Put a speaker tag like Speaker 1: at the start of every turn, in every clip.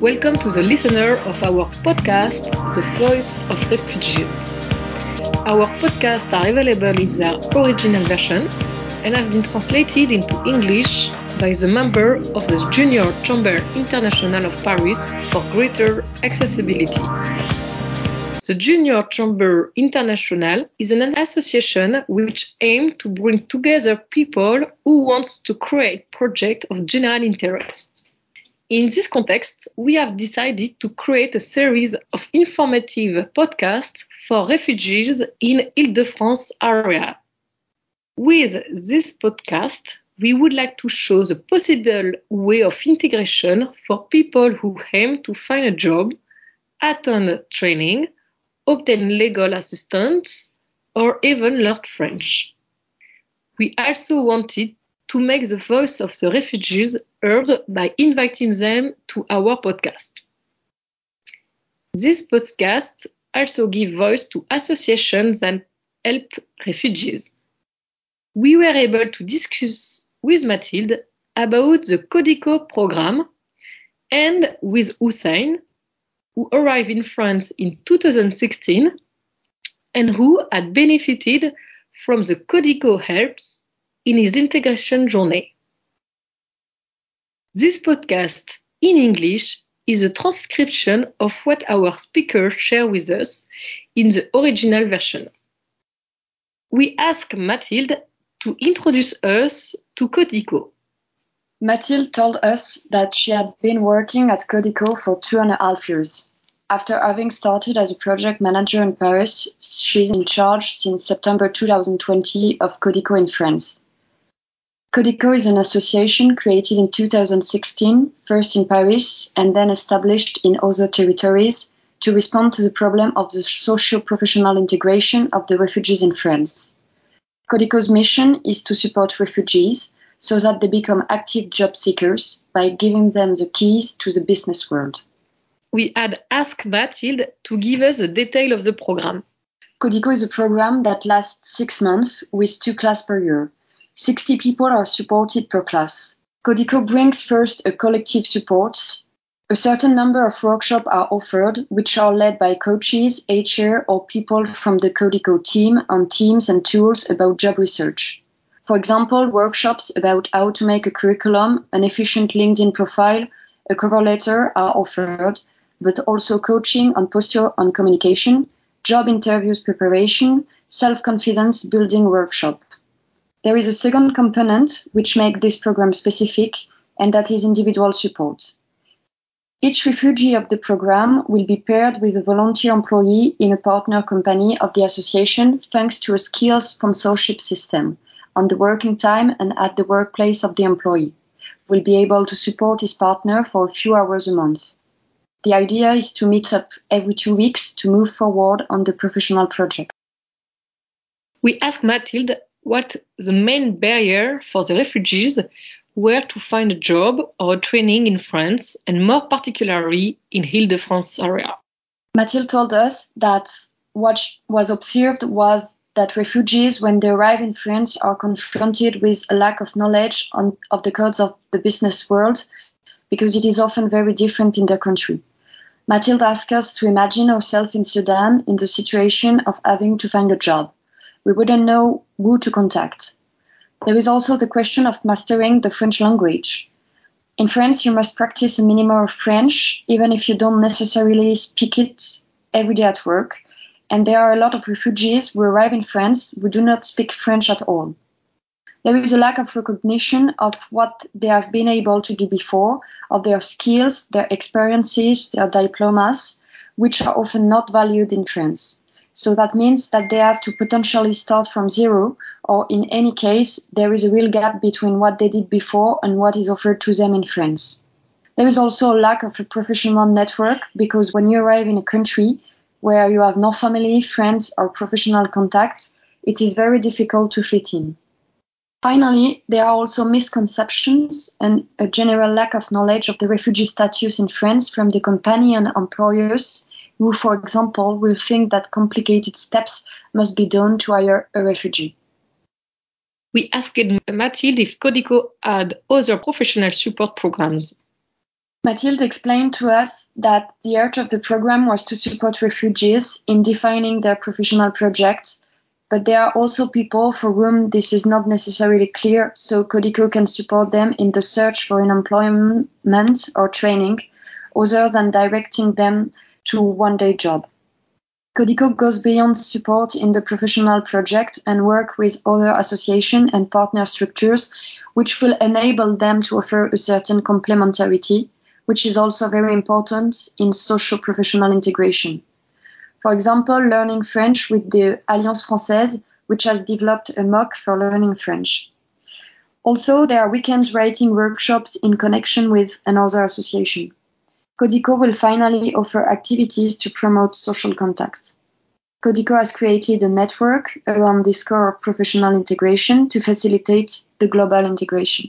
Speaker 1: Welcome to the listener of our podcast, The Voice of Refugees. Our podcasts are available in their original version and have been translated into English by the member of the Junior Chamber International of Paris for greater accessibility. The Junior Chamber International is an association which aims to bring together people who want to create projects of general interest. In this context, we have decided to create a series of informative podcasts for refugees in Île-de-France area. With this podcast, we would like to show the possible way of integration for people who aim to find a job, attend training, obtain legal assistance, or even learn French. We also wanted to make the voice of the refugees heard by inviting them to our podcast. This podcast also gives voice to associations that help refugees. We were able to discuss with Mathilde about the Codico program and with Hussein, who arrived in France in 2016 and who had benefited from the Codico helps in his integration journey. This podcast in English is a transcription of what our speakers share with us in the original version. We ask Mathilde to introduce us to Codico.
Speaker 2: Mathilde told us that she had been working at Codico for 2.5 years. After having started as a project manager in Paris, she's in charge since September 2020 of Codico in France. Codico is an association created in 2016, first in Paris and then established in other territories to respond to the problem of the socio-professional integration of the refugees in France. Codico's mission is to support refugees so that they become active job seekers by giving them the keys to the business world.
Speaker 1: We had asked Mathilde to give us the detail of the program.
Speaker 2: Codico is a program that lasts 6 months with 2 classes per year. 60 people are supported per class. Codico brings first a collective support. A certain number of workshops are offered, which are led by coaches, HR, or people from the Codico team on teams and tools about job research. For example, workshops about how to make a curriculum, an efficient LinkedIn profile, a cover letter are offered, but also coaching on posture on communication, job interviews preparation, self-confidence building workshop. There is a second component which makes this program specific, and that is individual support. Each refugee of the program will be paired with a volunteer employee in a partner company of the association thanks to a skills sponsorship system on the working time and at the workplace of the employee. Will be able to support his partner for a few hours a month. The idea is to meet up every 2 weeks to move forward on the professional project.
Speaker 1: We asked Mathilde what the main barrier for the refugees were to find a job or training in France, and more particularly in Île-de-France area.
Speaker 2: Mathilde told us that what was observed was that refugees, when they arrive in France, are confronted with a lack of knowledge of the codes of the business world, because it is often very different in their country. Mathilde asked us to imagine ourselves in Sudan in the situation of having to find a job. We wouldn't know who to contact. There is also the question of mastering the French language. In France, you must practice a minimum of French, even if you don't necessarily speak it every day at work. And there are a lot of refugees who arrive in France who do not speak French at all. There is a lack of recognition of what they have been able to do before, of their skills, their experiences, their diplomas, which are often not valued in France. So that means that they have to potentially start from zero, or in any case, there is a real gap between what they did before and what is offered to them in France. There is also a lack of a professional network, because when you arrive in a country where you have no family, friends, or professional contacts, it is very difficult to fit in. Finally, there are also misconceptions and a general lack of knowledge of the refugee status in France from the company and employers who, for example, will think that complicated steps must be done to hire a refugee.
Speaker 1: We asked Mathilde if Codico had other professional support programs.
Speaker 2: Mathilde explained to us that the heart of the program was to support refugees in defining their professional projects, but there are also people for whom this is not necessarily clear, so Codico can support them in the search for an employment or training, other than directing them to a one-day job. Codico goes beyond support in the professional project and work with other associations and partner structures, which will enable them to offer a certain complementarity, which is also very important in socio-professional integration. For example, learning French with the Alliance Française, which has developed a MOOC for learning French. Also, there are weekend writing workshops in connection with another association. Codico will finally offer activities to promote social contacts. Codico has created a network around this core of professional integration to facilitate the global integration.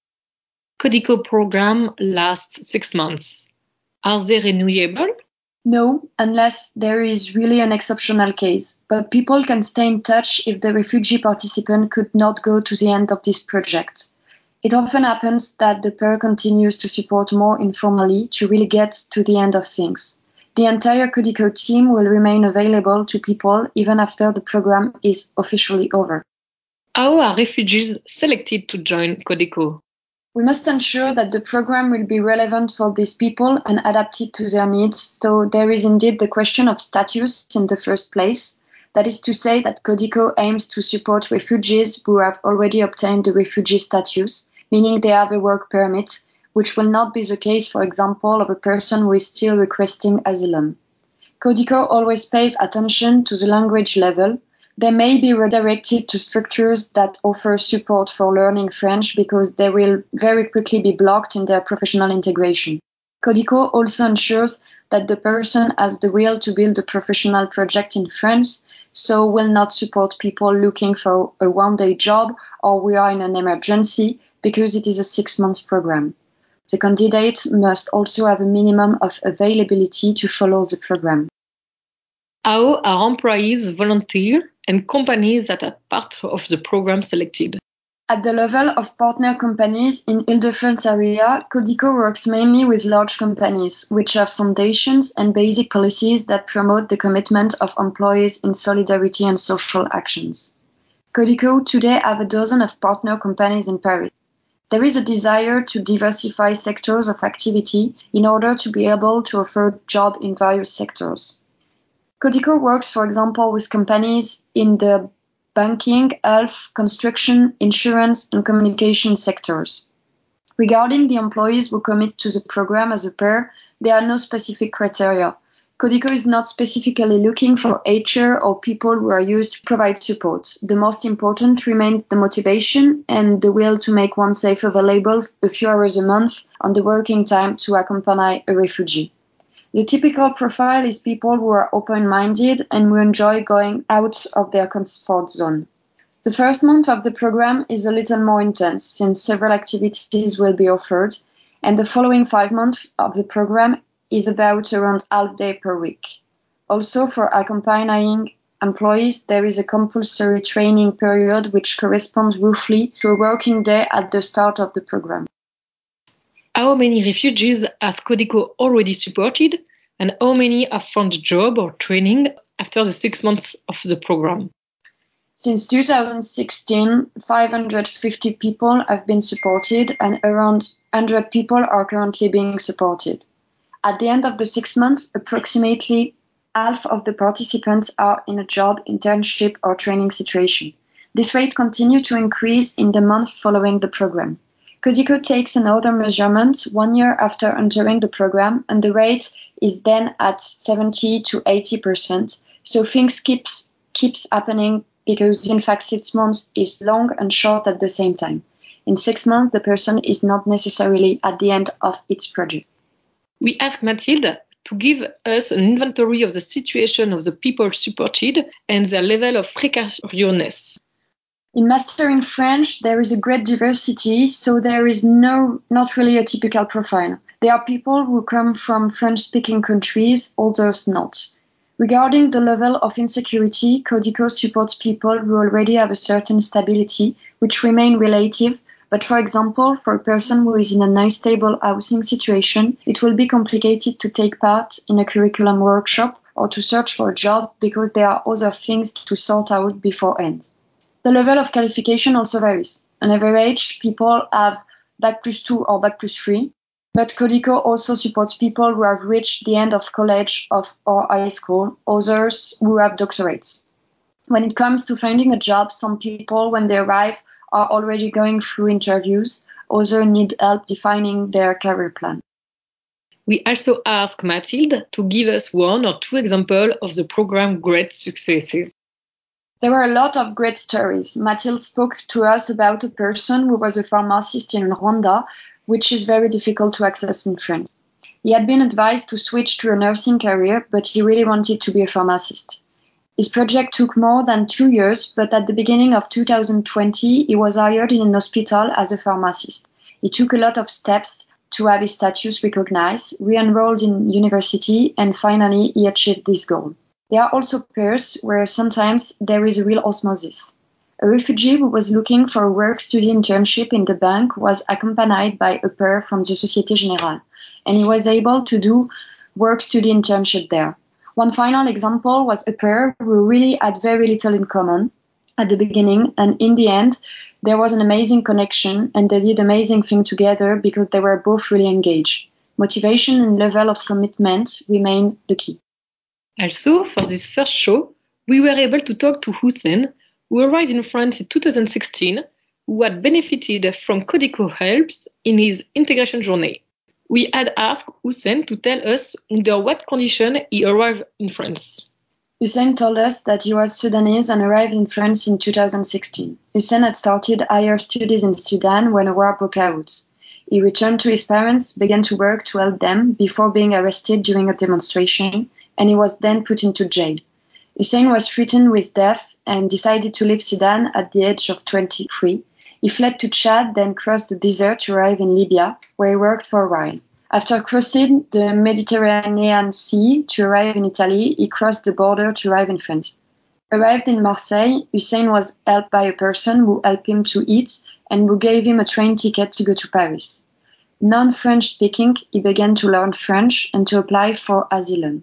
Speaker 1: Codico program lasts 6 months. Are they renewable?
Speaker 2: No, unless there is really an exceptional case, but people can stay in touch if the refugee participant could not go to the end of this project. It often happens that the pair continues to support more informally to really get to the end of things. The entire Codico team will remain available to people even after the program is officially over.
Speaker 1: How are refugees selected to join Codico?
Speaker 2: We must ensure that the program will be relevant for these people and adapted to their needs, so there is indeed the question of status in the first place. That is to say that Codico aims to support refugees who have already obtained the refugee status, meaning they have a work permit, which will not be the case, for example, of a person who is still requesting asylum. Codico always pays attention to the language level. They may be redirected to structures that offer support for learning French because they will very quickly be blocked in their professional integration. Codico also ensures that the person has the will to build a professional project in France, so will not support people looking for a one-day job or we are in an emergency because it is a 6-month program. The candidate must also have a minimum of availability to follow the program.
Speaker 1: How are employees, volunteers, and companies that are part of the program selected?
Speaker 2: At the level of partner companies in Ile-de-France area, Codico works mainly with large companies, which have foundations and basic policies that promote the commitment of employees in solidarity and social actions. Codico today have a dozen of partner companies in Paris. There is a desire to diversify sectors of activity in order to be able to offer jobs in various sectors. Codico works, for example, with companies in the banking, health, construction, insurance, and communication sectors. Regarding the employees who commit to the program as a pair, there are no specific criteria. Codico is not specifically looking for HR or people who are used to provide support. The most important remains the motivation and the will to make oneself available a few hours a month on the working time to accompany a refugee. The typical profile is people who are open-minded and who enjoy going out of their comfort zone. The first month of the program is a little more intense since several activities will be offered, and the following 5 months of the program is about around half day per week. Also, for accompanying employees, there is a compulsory training period which corresponds roughly to a working day at the start of the program.
Speaker 1: How many refugees has Codico already supported, and how many have found a job or training after the 6 months of the program?
Speaker 2: Since 2016, 550 people have been supported and around 100 people are currently being supported. At the end of the 6 months, approximately half of the participants are in a job, internship, or training situation. This rate continues to increase in the month following the program. Codico takes another measurement 1 year after entering the program, and the rate is then at 70 to 80%. So things keeps happening because in fact 6 months is long and short at the same time. In 6 months, the person is not necessarily at the end of its project.
Speaker 1: We asked Mathilde to give us an inventory of the situation of the people supported and their level of precariousness.
Speaker 2: In mastering French, there is a great diversity, so there is not really a typical profile. There are people who come from French-speaking countries, others not. Regarding the level of insecurity, Codico supports people who already have a certain stability, which remain relative, But for example, for a person who is in an unstable housing situation, it will be complicated to take part in a curriculum workshop or to search for a job because there are other things to sort out beforehand. The level of qualification also varies. On average, people have Bac+2 or Bac+3, but Codico also supports people who have reached the end of college or high school, others who have doctorates. When it comes to finding a job, some people, when they arrive, are already going through interviews. Others need help defining their career plan.
Speaker 1: We also asked Mathilde to give us one or two examples of the program's great successes.
Speaker 2: There were a lot of great stories. Mathilde spoke to us about a person who was a pharmacist in Rwanda, which is very difficult to access in France. He had been advised to switch to a nursing career, but he really wanted to be a pharmacist. His project took more than 2 years, but at the beginning of 2020, he was hired in an hospital as a pharmacist. He took a lot of steps to have his status recognized, re-enrolled in university, and finally he achieved this goal. There are also pairs where sometimes there is a real osmosis. A refugee who was looking for a work-study internship in the bank was accompanied by a pair from the Société Générale, and he was able to do work-study internship there. One final example was a pair who really had very little in common at the beginning, and in the end, there was an amazing connection, and they did amazing things together because they were both really engaged. Motivation and level of commitment remain the key.
Speaker 1: Also, for this first show, we were able to talk to Hussein, who arrived in France in 2016, who had benefited from Codico helps in his integration journey. We had asked Hussein to tell us under what condition he arrived in France.
Speaker 2: Hussein told us that he was Sudanese and arrived in France in 2016. Hussein had started higher studies in Sudan when a war broke out. He returned to his parents, began to work to help them before being arrested during a demonstration, and he was then put into jail. Hussein was threatened with death and decided to leave Sudan at the age of 23. He fled to Chad, then crossed the desert to arrive in Libya, where he worked for a while. After crossing the Mediterranean Sea to arrive in Italy, he crossed the border to arrive in France. Arrived in Marseille, Hussein was helped by a person who helped him to eat and who gave him a train ticket to go to Paris. Non-French speaking, he began to learn French and to apply for asylum.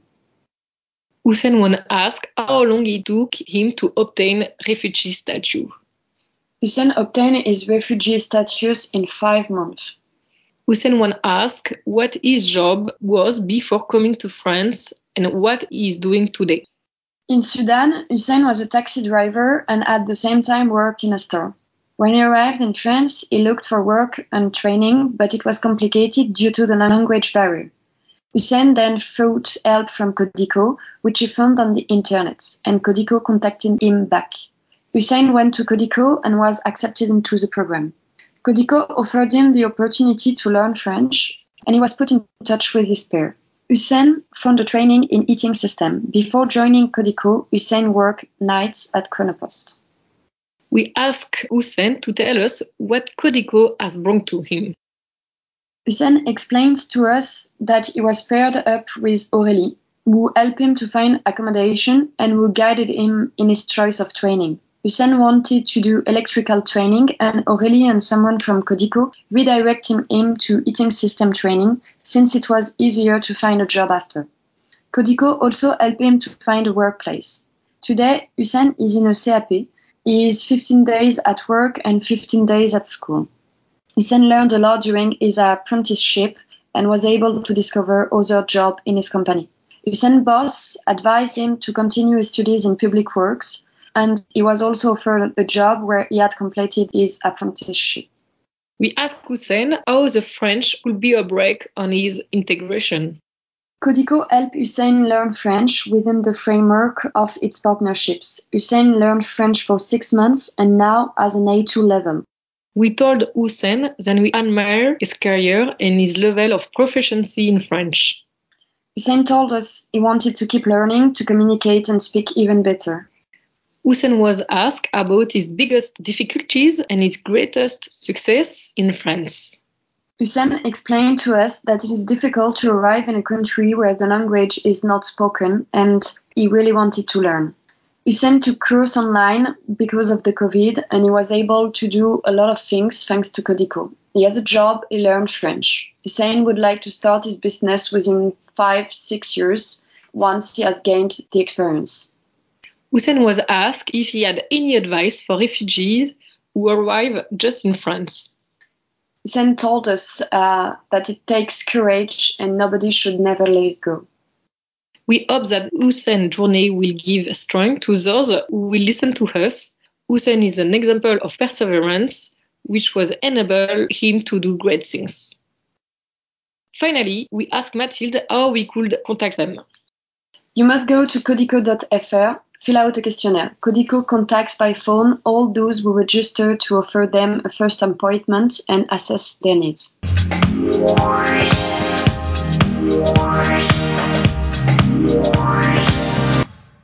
Speaker 1: Hussein was asked how long it took him to obtain refugee status.
Speaker 2: Hussein obtained his refugee status in 5 months.
Speaker 1: Hussein was asked what his job was before coming to France and what he is doing today.
Speaker 2: In Sudan, Hussein was a taxi driver and at the same time worked in a store. When he arrived in France, he looked for work and training, but it was complicated due to the language barrier. Hussein then sought help from Codico, which he found on the internet, and Codico contacted him back. Hussein went to Codico and was accepted into the program. Codico offered him the opportunity to learn French, and he was put in touch with his pair. Hussein found a training in eating system. Before joining Codico, Hussein worked nights at Chronopost.
Speaker 1: We asked Hussein to tell us what Codico has brought to him.
Speaker 2: Hussein explains to us that he was paired up with Aurélie, who helped him to find accommodation and who guided him in his choice of training. Hussein wanted to do electrical training, and Aurélie and someone from Codico redirected him to eating system training, since it was easier to find a job after. Codico also helped him to find a workplace. Today, Hussein is in a CAP. He is 15 days at work and 15 days at school. Hussein learned a lot during his apprenticeship and was able to discover other jobs in his company. Hussein's boss advised him to continue his studies in public works, and he was also offered a job where he had completed his apprenticeship.
Speaker 1: We asked Hussein how the French could be a break on his integration.
Speaker 2: Codico helped Hussein learn French within the framework of its partnerships. Hussein learned French for 6 months and now has an A2 level.
Speaker 1: We told Hussein that we admire his career and his level of proficiency in French.
Speaker 2: Hussein told us he wanted to keep learning to communicate and speak even better.
Speaker 1: Hussein was asked about his biggest difficulties and his greatest success in France.
Speaker 2: Hussein explained to us that it is difficult to arrive in a country where the language is not spoken, and he really wanted to learn. Hussein took course online because of the COVID, and he was able to do a lot of things thanks to Codico. He has a job, he learned French. Hussein would like to start his business within 5-6 years once he has gained the experience.
Speaker 1: Hussein was asked if he had any advice for refugees who arrive just in France.
Speaker 2: Hussein told us that it takes courage and nobody should never let it go.
Speaker 1: We hope that Hussein's journey will give strength to those who will listen to us. Hussein is an example of perseverance, which was enable him to do great things. Finally, we asked Mathilde how we could contact them.
Speaker 2: You must go to codico.fr, fill out a questionnaire. Codico contacts by phone all those who register to offer them a first appointment and assess their needs.
Speaker 3: Yeah.